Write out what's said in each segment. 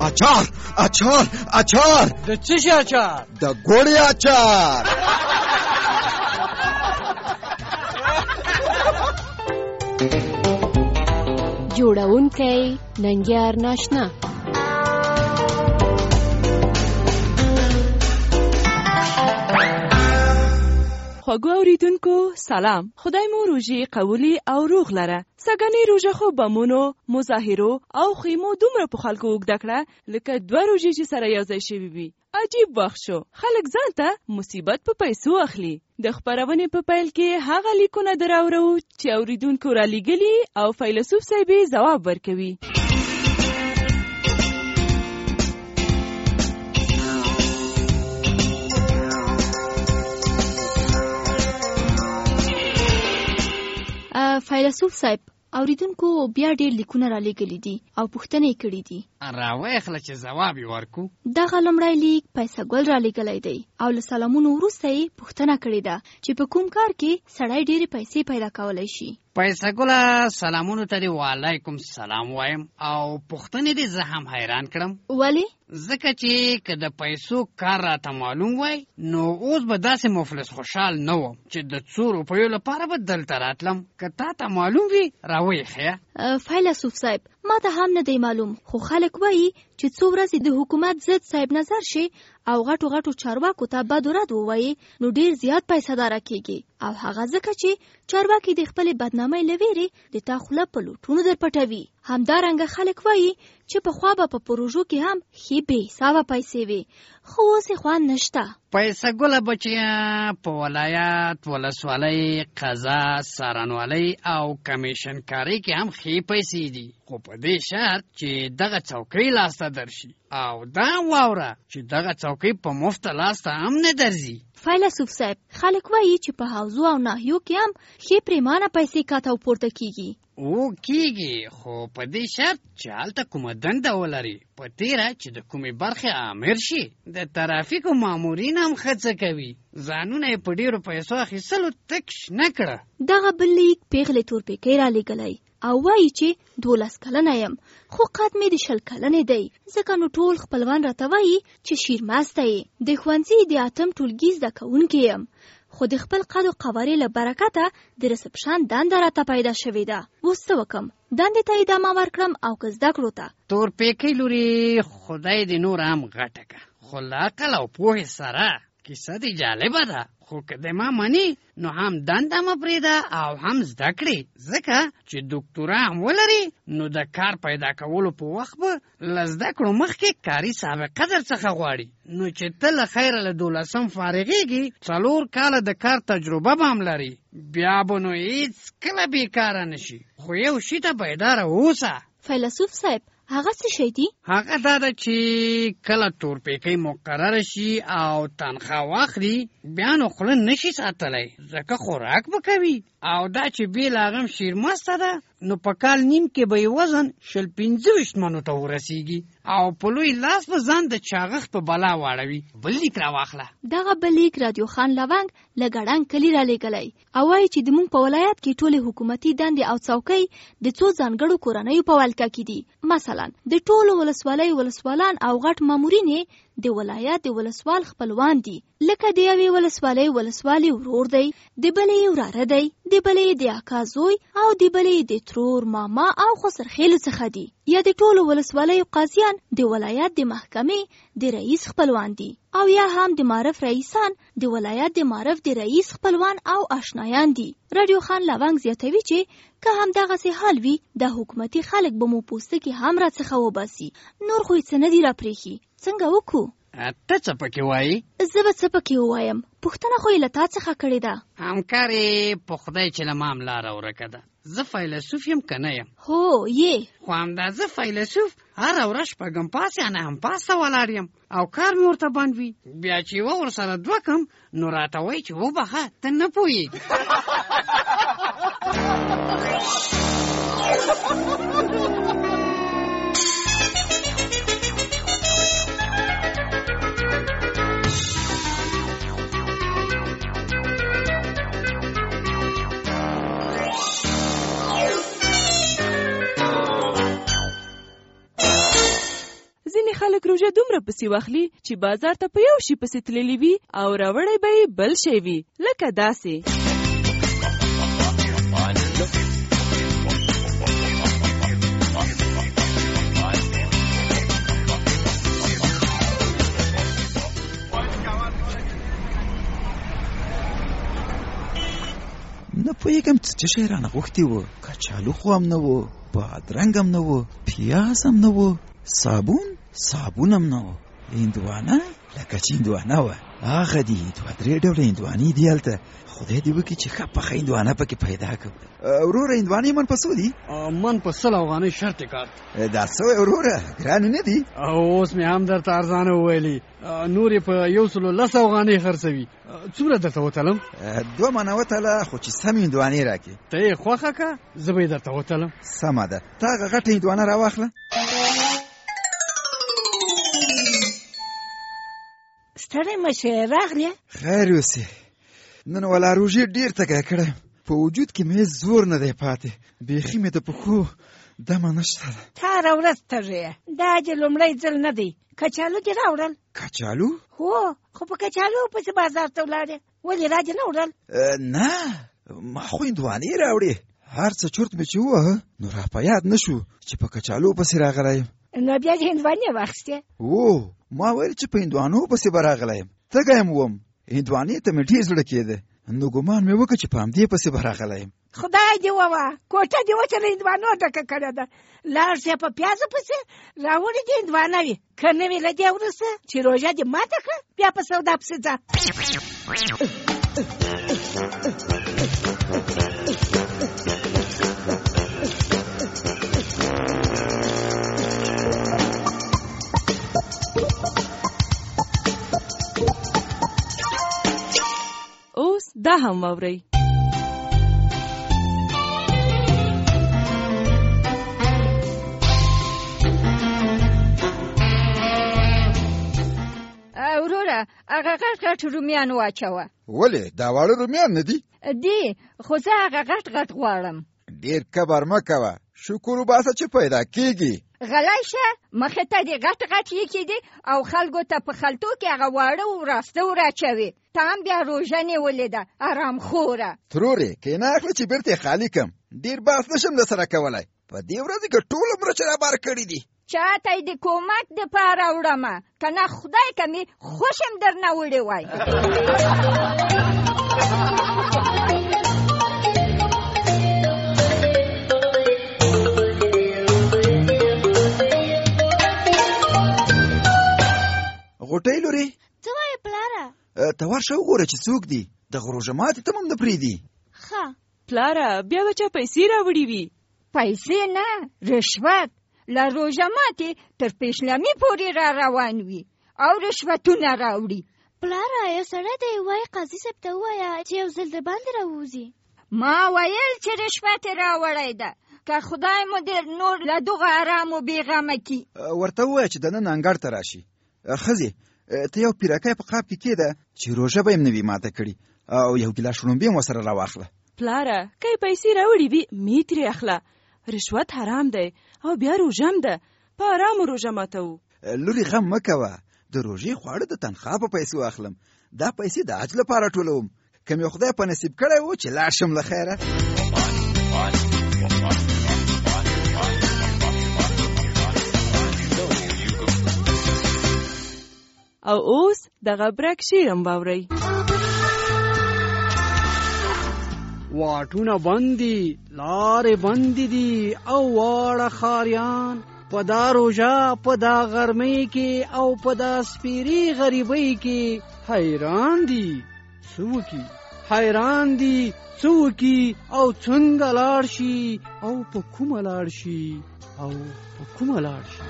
اچار د څه شي اچار؟ د ګوړې اچار. جوړونکی ننګیار ناشنا. خوږو اوریدونکو سلام. خدای مو روژې قبولي او روغ لره. سګنې روژه خو بمونو، مظاهرو او خیمو دومره په خلکو اوږده کړه لکه 2 روژې چې سره یوځای شوي وي. عجیب وخت شو. خلک ځان ته مصیبت په پیسو اخلي. د خپرونې په پیل کې هغه لیکونه دراوړو چې اوریدونکو را لیږلي او فیلسوف صاحب ځواب ورکوي. فیلسوف صاحب، اوریدونکو بیا ډیر لیکونه را لېږلي دي او پوښتنې کړي دي. راویخله چې ځواب یې ورکو. دغه لومړی لیک پیسه ګل را لېږلی دی او له سلامونو وروسته یې پوښتنه کړې ده چې په کوم کار کې سړی ډېرې پیسې پیدا کولی شي. پیسه ګله، سلامونو ته دې وعلیکم سلام وایم او پوښتنې دې زه هم حیران کړم. ولې؟ ځکه چې که د پیسو کار راته معلوم وای نو اوس به داسې مفلس خوشحال نه وم چې د 2 روپیو لپاره به دلته راتلم. که تا ته معلوم وي راویې ښیه. فیلسوف صاحب، ما ته هم نه دی معلوم، خو خلک وایي چې څو ورځې د حکومت ضد صاحب نظر شي او غټو چارواکو ته بد و رد ووایي نو ډیر زیات پیسه داره کیږي، او هغه ځکه چې چارواکي د خپلې بدنامۍ له ویرې د تا خوله په لوټونو در پټوي. همدارنګه خلک وایي چې پخوا به په پروژو کې هم ښې بې حسابه پیسې وي، خو اوس یې خوند نشته. پیسه ګله بچیه، په ولایت، ولسوالۍ، قضا، څارنوالۍ او کمیشن کارۍ کې هم ښې پیسې دي، خو په دې شرط چې دغه چوکۍ لاسته درشي. او دا واوره چې دغه چوکۍ په مفته لاسته هم نه درځي. فیلسوف صاحب، خلک وایي چې په حوزو او ناحیو کې هم ښې پریمانه پیسې کاته پورته کیږي. کیږي، خو په دې شرط چې هلته کومه دنده ولري، په تیره چې د کومې برخې امر شي. د ترافیکو مامورین هم ښه کوي، ځانونه یې په ډېرو پیسو اخیستلو تک شنه کړه. دغه بل لیک پیغلې تورپیکۍ را لېږلی او وایي چې 12 کلنه یم، خو قد مې د 20 کلنې دی، ځکه نو ټول خپلوان راته وایي چې شیرمسته یې. د ښوونځي د 8م ټولګي زده کوونکې یم، خو د خپل قد و قوارې له برکته د رسپشن دنده راته پیدا شوې ده. اوس څه وکم؟ دندې ته ادامه ورکړم او که زده کړو ته؟ تورپیکۍ لورې، خدای دې نور هم غټه که، خو له عقل او پوهې سره کیسه دې جالبه ده. خو که د ما مني نو هم دنده مه پرېږده او هم زده کړې، ځکه چې ډاکټورا هم ولري نو د کار پیدا کولو په وخت به له زده کړو مخکې کاري سابقه در څخه غواړي. نو چې ته له خیره له 12م فارغېږي 4 کاله د کار تجربه به هم لري، بیا به نو هېڅ کله بېکاره نه شي. خو یو شي ته بیداره اوسه. فیلسوف صاحب، هغه څه شی دی؟ هغه دا ده چې کله تورپیکۍ مقرره شي او تنخواه واخلي بیا نو خوله نشي ساتلی، ځکه خوراک به کوي. او دا چې بې له هغه هم شیرمسته ده نو په کال نیم کې به یې وزن 25 منو ته ورسیږي او په لوی لاس به ځان د چاغښت په بلا واړوي. بل لیک راواخله. دغه بل لیک رادیو خان لونګ له ګړنګ کلي را لېږلی او وایي چې د مونږ په ولایت کې ټولې حکومتي دندې او څوکۍ د څو ځانګړو کورنیو په ولکه کې دي. مثلا د ټولو ولسوالیو ولسوالان او غټ مامورین د ولایت د ولسوال خپلوان دي، لکه د یوې ولسوالۍ ورور دی، د بلې وراره دی، د بلې د اکا زوی او د بلې د ترور ماما او خسرخېلو څخه دي. یا د ټولو ولسوالیو قاضیان د ولایت د محکمې د رئیس خپلوان دي، او یا هم د معرف رئیسان د ولایت د معرف د رئیس خپلوان او آشنایان دي. رادیو خان لونګ زیاتوي چې که هم دغسې حال وي د حکومتي خلک به مو پوستکي هم راڅخه وباسي، نور خو یې څه نه دي راپرېښي. څنګه وکړو؟ ته څه پکې وایي؟ زه به څه پکې ووایم؟ پوښتنه خو یې له تا څخه کړې ده. همکارې، په خدای چې له ما هم لاره ورکه ده. زه فیلسوف یم که نه یم؟ هو یې. خو همدا زه فیلسوف هره ورځ شپږم پاس یا نهم پاسته ولاړ یم او کار مې ورته بند وي. بیا چې یوه ورسره 2 کم نو راته وایي چې وبخه ته نه پوهېږي. خلک روژه دومره پسې واخلي چې بازار ته په یو شي پسې تللی وي او راوړی به یې بل شی وي، لکه داسې. نه پوهېږم څه شی رانه غوښتي وو. کچالو خو هم نه وو، بادرنګ هم نه وو، پیاز هم نه وو، صابون هم نه وو، هندوانه لکه چې هندوانه وه هغه دي 2-3 ډوله هندوانې دي هلته. خدای دې وکړي چې ښه پخه هندوانه پکې پیدا کړو. وروره هندوانې من په څو دي؟ من په 100 افغانۍ شرط کار. دا څه وایې وروره، ګرانې نه دي؟ اوس مې هم درته ارزانه وویلې، نور یې په 110 افغانۍ خرڅوي. څومره درته وتلم؟ 2 منه وتله، خو چې سمې هندوانې راکړې. ته یې خوښه که زه به یې درته وتلم. سمه ده، ته هغه غټه هندوانه راواخله. ستړی مه شې، راغلې؟ خیر اوسې. نن والا روژې ډېر تږی کړی، په وجود کې مې زور نه دی پاتې، بیخي مې د پښو دمه نشته ده. تا هره ورځ تږی یې، دا دې لومړی ځل نه دی. کچالو دې راوړل؟ کچالو؟ هو، خو په کچالو پسې بازار ته ولاړې، ولې را دې نه وړل؟ نه، ما خو هندوانې راوړې، هر څه چورت مې چې ووهه نو را په یاد نه شو چې په کچالو پسې راغلی یم. نو بیا دې هندوانې واخیستې؟ او ما ویل چې په هندوانو پسې به راغلی یم، تږی م وم، هندوانې ته مې ډېر زړه کېده، نو ګمان مې وکړه چې په همدې پسې به راغلی یم. خدای دې ووه، کوټه دې وچه له هندوانو ډکه کړې ده. لاړ شې په پیازو پسې، راوړې دې هندوانه وي، که نه وي له دې وروسته چې روژه دې ماته کړه بیا په سودا پسې ځه. اوس دا هم واورئ. وروره هغه غټ رومیان واچوه. ولې دا واړه رومیان نه دي؟ دی خو زه هغه غټ غواړم. ډېر کبر مه کوه، شکر وباسه چې پیدا کېږي. غلی شه، مخې ته دې غټ یې کېدي او خلکو ته په خلطو کې هغه واړه وراسته وراچوي. ته هم بیا روژه نیولې ده، ارام خوره. ترورې کینه اخله چې بیرته یې خالي کړم، ډېر بحث نشم درسره کولی، په دې ورځې کې ټوله مرچ رابار کړي دي. چاته یې د کومک دپاره وړمه، که نه خدای که مې خوشم درنه وړې وای. غوټۍ لورې، څه وایې پلاره؟ ته ورشه وګوره چې څوک دي، دغه روژه ماتې ته هم نه پرېږدي. ښه پلاره، بیا به چا پیسې راوړي وي؟ پیسې نه، رشوت. له روژه ماتې تر پیشلمي پورې را روان وي او رشوتونه راوړي. پلاره، یو سړی دی، وایي قاضي صاحب ته ووایه چې یو ځل د باندې راووځي. ما ویل چې رشوت یې راوړی ده، که خدای مو دې نور له دغه ارامو بېغمه کي. ورته ووایه چې دننه انګړ ته راشي. ښځې، ته یو پیرکی په قاب کې کېده چې روژه به یې نه وي ماته کړي، او یو ګیلاس شړومبې هم ورسره راواخله. پلاره، که یې پیسې راوړي وي مې ترې اخله، رشوت حرام دی او بیا روژه هم ده، په ارامو روژه ماتوو. لورې غم مه کوه، د روژې خواړه د تنخوا په پیسو اخلم، دا پیسې د حج لپاره ټولوم، که مې خدای په نصیب کړی و چې لاړ شم له خیره. او اوس دغه برک شعر هم واورئ. واټونه بندي، لارې بندي دي او واړه ښاریان، په دا روژه په دا غرمۍ کې او په دا سپیري غریبۍ کې حیران دي څه وکړي، حیران دي څه وکړي او څنګه لاړ شي او په کومه لاړ شي او په کومه لاړ شي.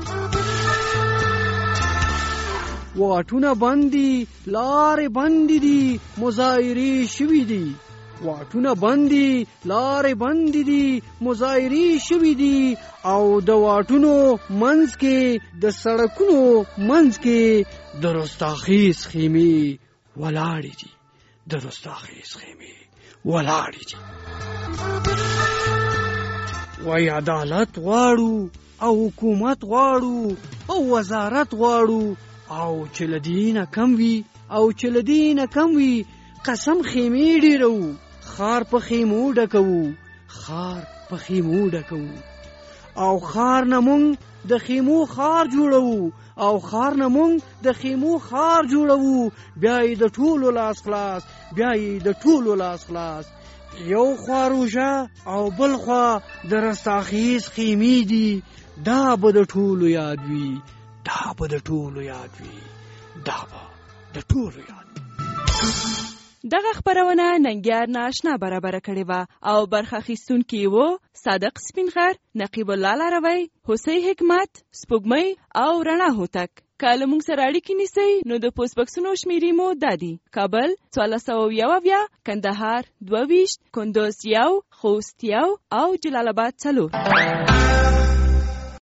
واټونه بندي، لارې بندي دي، مظاهرې شوي دي. واټونه بندي، لارې بندي دي، مظاهرې شوي دي، او د واټونو منځ کې، د سړکونو منځ کې د رستاخیز خیمې ولاړې دي، د رستاخیز خیمې ولاړې دي. وای عدالت غواړو او حکومت غواړو او وزارت غواړو او چې لدینه کم وي قسم خیمې ډیرو خار په خیمو ډکو او خار نه مونږ د خیمو خار جوړو بیا یې د ټولو لاس خلاص یو خوا روژه او بل خوا د رستاخیز خیمې دي دا به د ټولو یاد وي دغه خبرونه ننګیار ناشنا برابر کړي و او برخه اخیستونکي وو صادق سپینغر، نقیب الله لاروی، حسین حکمت، سپوږمۍ او رڼا هوتک. کله موږ سره اړیکې نیسئ نو د پوسټ بکسونو شمیرې مو دادي: کابل 1401، کندهار 22، کندوز 1، خوست 1 او جلال آباد 4.